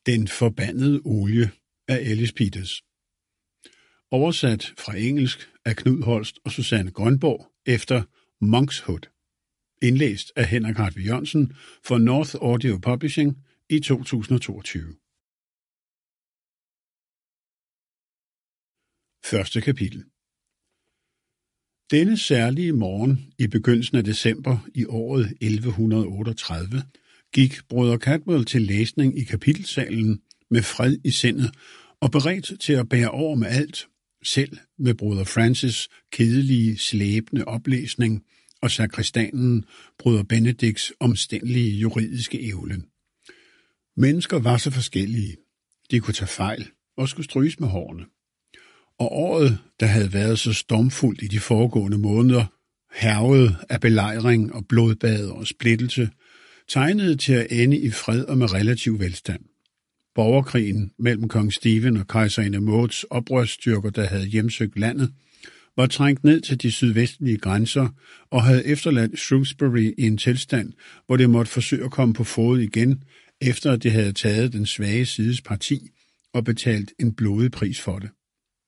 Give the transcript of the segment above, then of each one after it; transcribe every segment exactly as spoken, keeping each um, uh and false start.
Den forbandede olie af Ellis Peters. Oversat fra engelsk af Knud Holst og Susanne Grønborg efter Monkshood. Indlæst af Henrik Hartvig Jørgensen for North Audio Publishing i to tusind og toogtyve. Første kapitel. Denne særlige morgen i begyndelsen af december i året elleve otteogtredive gik broder Cadwell til læsning i kapitelsalen med fred i sindet og beredt til at bære over med alt, selv med broder Francis' kedelige, slæbende oplæsning og sakristanen broder Benedikts omstændelige juridiske ævlen. Mennesker var så forskellige. De kunne tage fejl og skulle stryges med hårene. Og året, der havde været så stormfuldt i de foregående måneder, hærget af belejring og blodbad og splittelse, tegnede til at ende i fred og med relativ velstand. Borgerkrigen mellem kong Stephen og kejserinde Mauds oprørsstyrker, der havde hjemsøgt landet, var trængt ned til de sydvestlige grænser og havde efterladt Shrewsbury i en tilstand, hvor det måtte forsøge at komme på fod igen, efter at det havde taget den svage sides parti og betalt en blodig pris for det.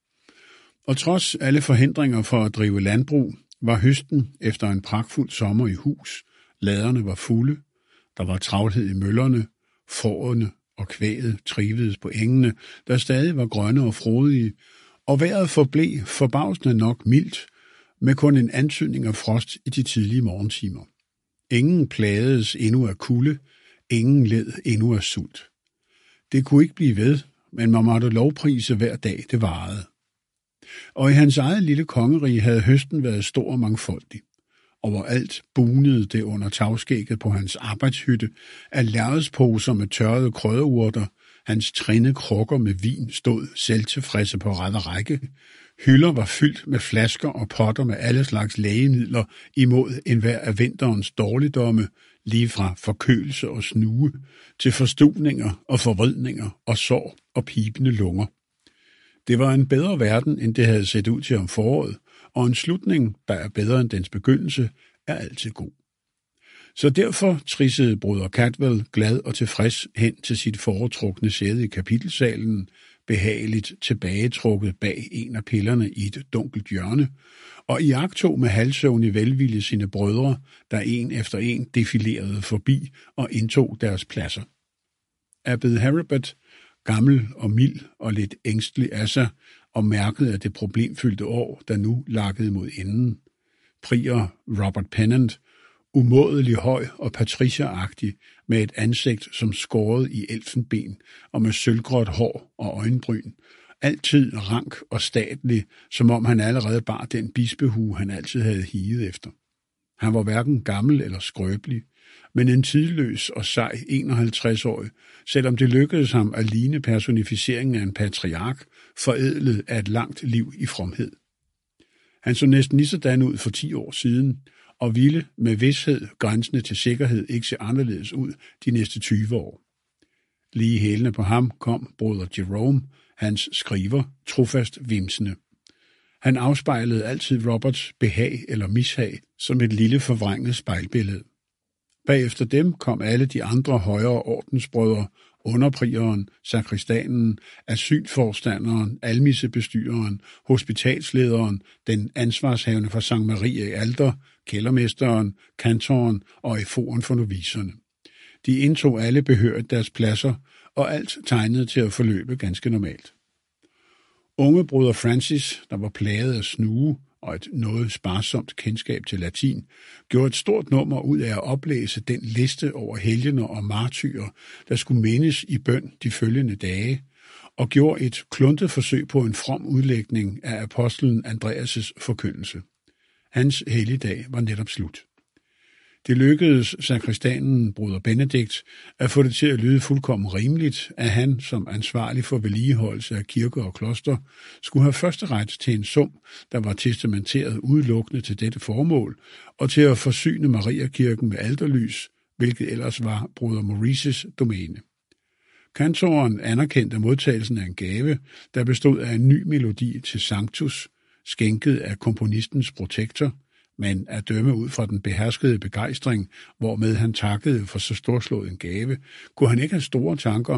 Og trods alle forhindringer for at drive landbrug, var høsten efter en pragtfuld sommer i hus, laderne var fulde, der var travlhed i møllerne, fårene og kvæget trivedes på engene, der stadig var grønne og frodige, og vejret forblev forbavsende nok mildt, med kun en antydning af frost i de tidlige morgentimer. Ingen plagedes endnu af kulde, ingen led endnu af sult. Det kunne ikke blive ved, men man måtte lovprise hver dag det varede. Og i hans eget lille kongerige havde høsten været stor og mangfoldig. Overalt bunede det under tagskægget på hans arbejdshytte af lærredsposer med tørrede krydderurter. Hans trinde krukker med vin stod selvtilfredse på ret og række. Hylder var fyldt med flasker og potter med alle slags lægemidler imod enhver af vinterens dårligdomme, lige fra forkølelse og snue til forstuvninger og forvridninger og sår og pibende lunger. Det var en bedre verden, end det havde set ud til om foråret, og en slutning, der er bedre end dens begyndelse, er altid god. Så derfor trissede broder Cadwell glad og tilfreds hen til sit foretrukne sæde i kapitelsalen, behageligt tilbagetrukket bag en af pillerne i et dunkelt hjørne, og iagttog med halvsøvn i velvilje sine brødre, der en efter en defilerede forbi og indtog deres pladser. Abbed Heribert, gammel og mild og lidt ængstelig af sig, og mærket af det problemfyldte år, der nu lakkede mod enden. Prior Robert Pennant, umådelig høj og patricieragtig, med et ansigt som skåret i elfenben og med sølvgråt hår og øjenbryn. Altid rank og statlig, som om han allerede bar den bispehue, han altid havde higet efter. Han var hverken gammel eller skrøbelig, men en tidløs og sej enoghalvtreds-årig, selvom det lykkedes ham at ligne personificeringen af en patriark, forædlet af et langt liv i fromhed. Han så næsten lige sådan ud for ti år siden, og ville med vished grænsende til sikkerhed ikke se anderledes ud de næste tyve år. Lige hælende på ham kom broder Jerome, hans skriver, trofast vimsende. Han afspejlede altid Roberts behag eller mishag som et lille forvrænget spejlbillede. Bagefter dem kom alle de andre højere ordensbrødre, underprieren, sakristanen, asylforstanderen, almissebestyreren, hospitalslederen, den ansvarshavende for Sankt Marie i Alter, kældermesteren, kantoren og eforen for noviserne. De indtog alle behørigt deres pladser, og alt tegnede til at forløbe ganske normalt. Unge broder Francis, der var plaget af snue og et noget sparsomt kendskab til latin, gjorde et stort nummer ud af at oplæse den liste over helgener og martyrer, der skulle mindes i bøn de følgende dage, og gjorde et kluntet forsøg på en from udlægning af apostlen Andreas' forkyndelse. Hans helligdag var netop slut. Det lykkedes sakristanen broder Benedikt at få det til at lyde fuldkommen rimeligt, at han som ansvarlig for vedligeholdelse af kirker og kloster skulle have førsteret til en sum, der var testamenteret udelukkende til dette formål, og til at forsyne Mariakirken med alterlys, hvilket ellers var broder Maurices domæne. Kantoren anerkendte modtagelsen af en gave, der bestod af en ny melodi til Sanctus, skænket af komponistens protektor, men at dømme ud fra den beherskede begejstring, hvormed han takkede for så storslået en gave, kunne han ikke have store tanker om